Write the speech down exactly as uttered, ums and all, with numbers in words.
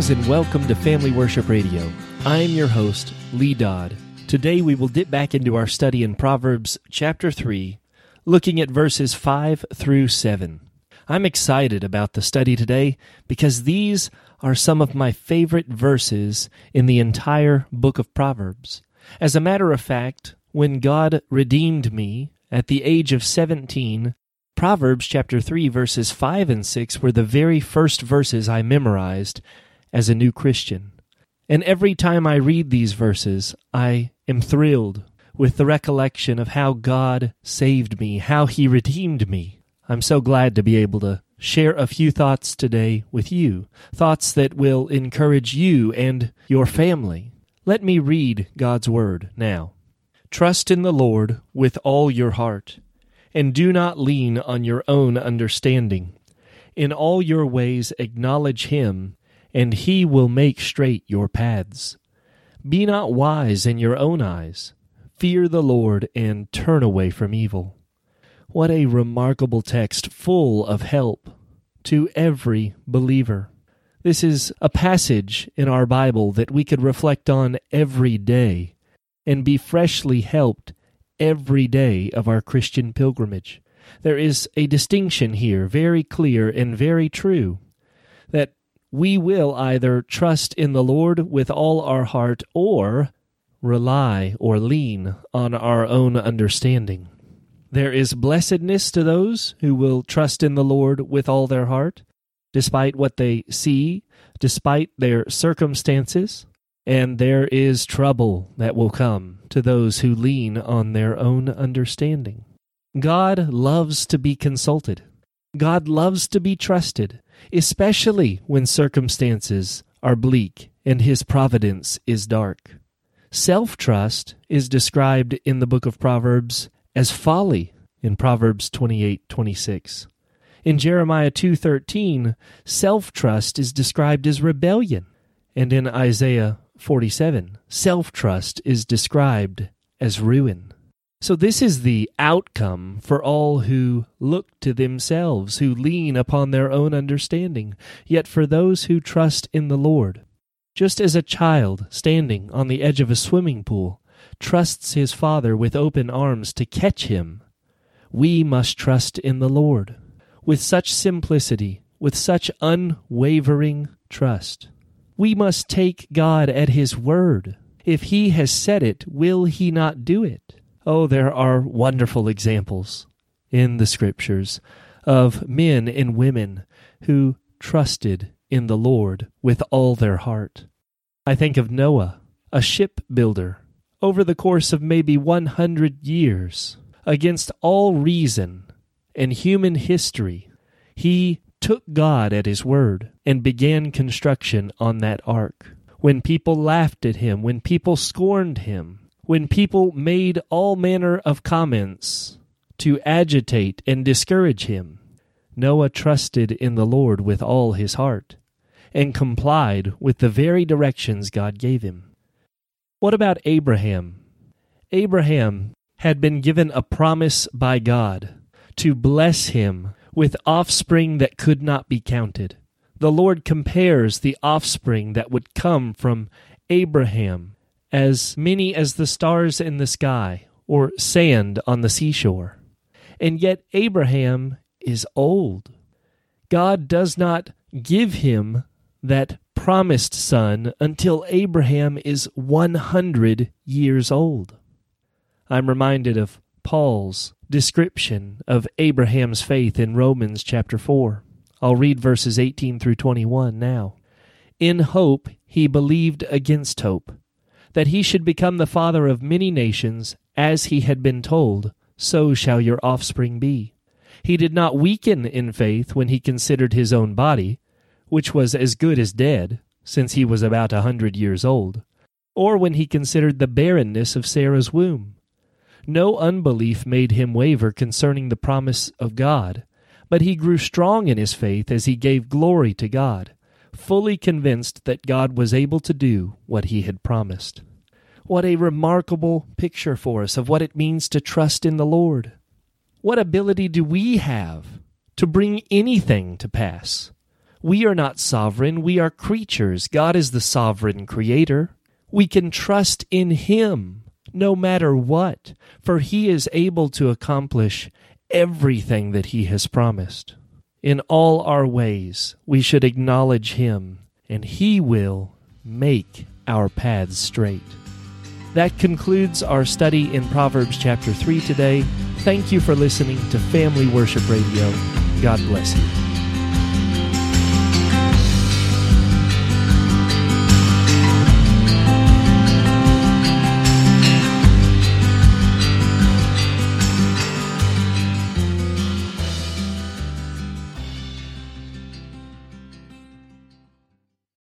Greetings and welcome to Family Worship Radio. I'm your host, Lee Dodd. Today we will dip back into our study in Proverbs chapter three, looking at verses five through seven. I'm excited about the study today because these are some of my favorite verses in the entire book of Proverbs. As a matter of fact, when God redeemed me at the age of seventeen, Proverbs chapter three verses five and six were the very first verses I memorized as a new Christian. And every time I read these verses, I am thrilled with the recollection of how God saved me, how He redeemed me. I'm so glad to be able to share a few thoughts today with you, thoughts that will encourage you and your family. Let me read God's Word now. Trust in the Lord with all your heart, and do not lean on your own understanding. In all your ways acknowledge Him, and He will make straight your paths. Be not wise in your own eyes. Fear the Lord and turn away from evil. What a remarkable text full of help to every believer. This is a passage in our Bible that we could reflect on every day and be freshly helped every day of our Christian pilgrimage. There is a distinction here, very clear and very true, that we will either trust in the Lord with all our heart or rely or lean on our own understanding. There is blessedness to those who will trust in the Lord with all their heart, despite what they see, despite their circumstances. And there is trouble that will come to those who lean on their own understanding. God loves to be consulted. God loves to be trusted, especially when circumstances are bleak and His providence is dark. Self-trust is described in the book of Proverbs as folly in Proverbs twenty-eight twenty-six. In Jeremiah two thirteen, self-trust is described as rebellion. And in Isaiah forty-seven, self-trust is described as ruin. So this is the outcome for all who look to themselves, who lean upon their own understanding. Yet for those who trust in the Lord, just as a child standing on the edge of a swimming pool trusts his father with open arms to catch him, we must trust in the Lord with such simplicity, with such unwavering trust. We must take God at His word. If He has said it, will He not do it? Oh, there are wonderful examples in the Scriptures of men and women who trusted in the Lord with all their heart. I think of Noah, a shipbuilder. Over the course of maybe one hundred years, against all reason and human history, he took God at His word and began construction on that ark. When people laughed at him, when people scorned him, when people made all manner of comments to agitate and discourage him, Noah trusted in the Lord with all his heart and complied with the very directions God gave him. What about Abraham? Abraham had been given a promise by God to bless him with offspring that could not be counted. The Lord compares the offspring that would come from Abraham as many as the stars in the sky or sand on the seashore. And yet Abraham is old. God does not give him that promised son until Abraham is one hundred years old. I'm reminded of Paul's description of Abraham's faith in Romans chapter four. I'll read verses eighteen through twenty-one now. In hope he believed against hope, that he should become the father of many nations, as he had been told, so shall your offspring be. He did not weaken in faith when he considered his own body, which was as good as dead, since he was about a hundred years old, or when he considered the barrenness of Sarah's womb. No unbelief made him waver concerning the promise of God, but he grew strong in his faith as he gave glory to God, fully convinced that God was able to do what He had promised. What a remarkable picture for us of what it means to trust in the Lord. What ability do we have to bring anything to pass We are not sovereign, we are creatures. God is the sovereign creator. We can trust in Him no matter what, for He is able to accomplish everything that He has promised. In all our ways, we should acknowledge Him, and He will make our paths straight. That concludes our study in Proverbs chapter three today. Thank you for listening to Family Worship Radio. God bless you.